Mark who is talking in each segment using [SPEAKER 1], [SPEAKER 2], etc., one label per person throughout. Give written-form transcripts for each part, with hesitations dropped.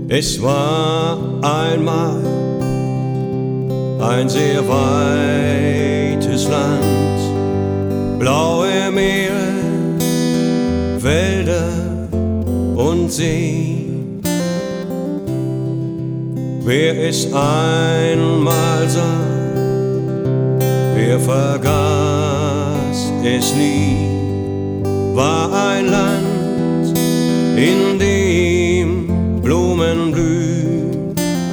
[SPEAKER 1] Es war einmal ein sehr weites Land, blaue Meere, Wälder und See. Wer es einmal sah, wer vergaß es nie, war ein Land, in dem Blumen blühen.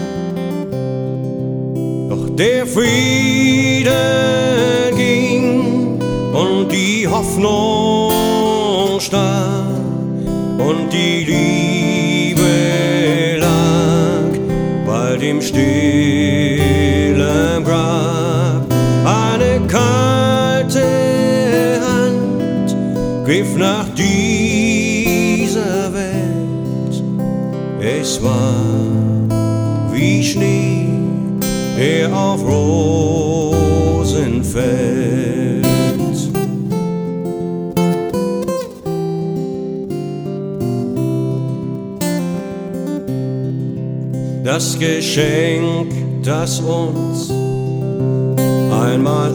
[SPEAKER 1] Doch der Friede ging und die Hoffnung starb und die Liebe lag bald im stillen Grab. Eine kalte Hand griff nach dieser Welt. Es war wie Schnee, der auf Rosen fällt. Das Geschenk, das uns einmal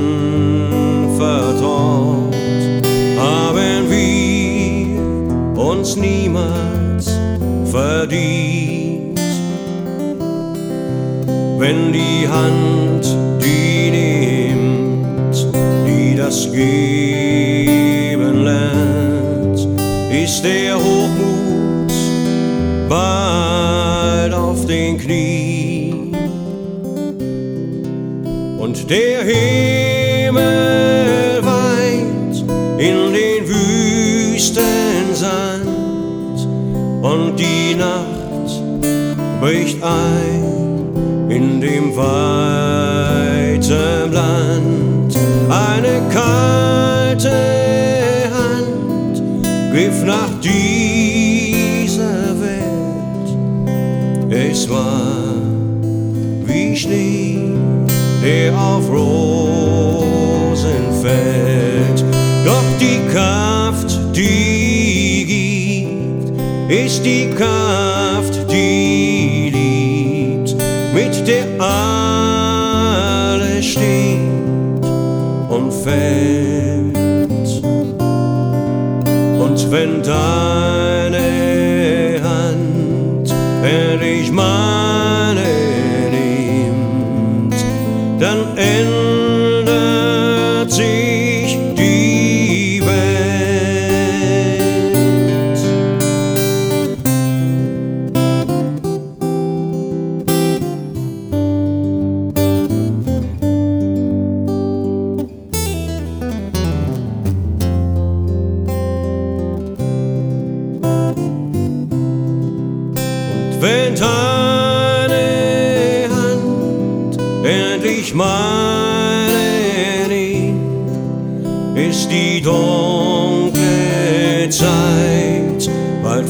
[SPEAKER 1] anvertraut, haben wir uns niemals verdient. Wenn die Hand, die nimmt, die das Geben lernt, ist der Hochmut bald auf den Knien. Und der Himmel weint in den wüsten Sand und die Nacht bricht ein in dem weiten Land. Eine kalte Hand griff nach dieser Welt. Es war wie Schnee, der auf Rosen fällt. Doch die Kraft, die gibt, ist die Kraft, die liebt, mit der alles steht und fällt. Und wenn deine Hand endlich meine nimmt, dann ändert sich die Welt. Und wenn deine Hand endlich meine nimmt, ist die dunkle Zeit bald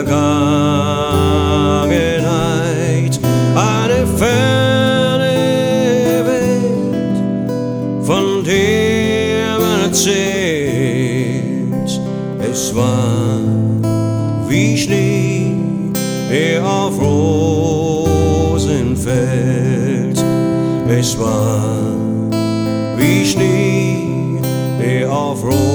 [SPEAKER 1] Vergangenheit. Eine ferne Welt, von der man erzählt. Es war wie Schnee, der auf Rosen fällt. Es war wie Schnee, der auf Rosen